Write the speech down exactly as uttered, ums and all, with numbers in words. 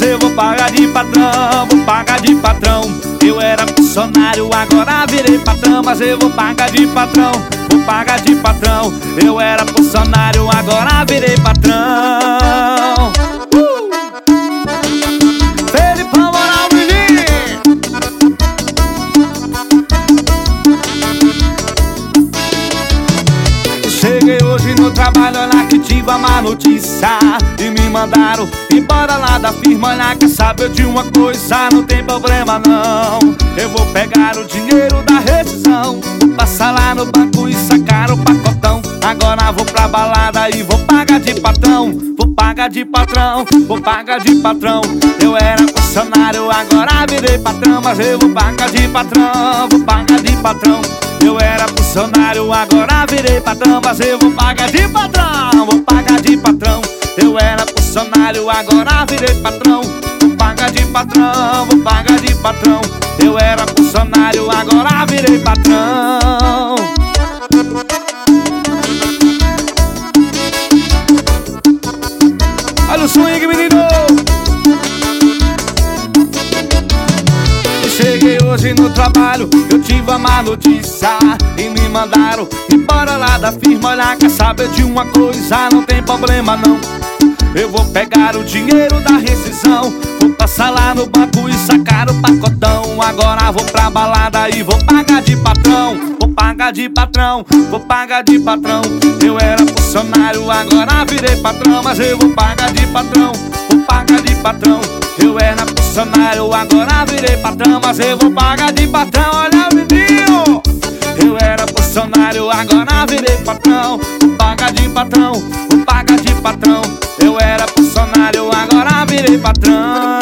eu vou pagar de patrão, vou pagar de patrão. Eu era funcionário, agora virei patrão, mas eu vou pagar de patrão, vou pagar de patrão. Eu era funcionário, agora virei patrão. uh! Felipão Moral Menino. Cheguei hoje no trabalho, olha que tive a má notícia e me mandaram embora lá da firma. Olha, quer saber de uma coisa? Não tem problema não, eu vou pegar o dinheiro da rescisão, vou passar lá no banco e sacar o pacotão. Agora vou pra balada e vou pagar de patrão, vou pagar de patrão, vou pagar de patrão. Eu era funcionário, agora virei patrão, mas eu vou pagar de patrão, vou pagar de patrão. Eu era funcionário, agora virei patrão, mas eu vou pagar de patrão, vou pagar de patrão. Eu era funcionário, agora virei patrão, vou pagar de patrão, vou pagar de patrão. Eu era funcionário, agora virei patrão. Olha o swing, menino! Cheguei hoje no trabalho, eu tive a má notícia e me mandaram embora lá da firma. Olha, quer saber de uma coisa? Não tem problema não, eu vou pegar o dinheiro da rescisão, vou passar lá no banco e sacar o pacotão. Agora vou pra balada e vou pagar de patrão, vou pagar de patrão, vou pagar de patrão. Eu era funcionário, agora virei patrão, mas eu vou pagar de patrão, vou pagar de patrão. Eu era funcionário, agora virei patrão, mas eu vou pagar de patrão. Olha o menino! Eu era funcionário, agora virei patrão, vou pagar de patrão, vou pagar de patrão. Eu era funcionário, agora virei patrão.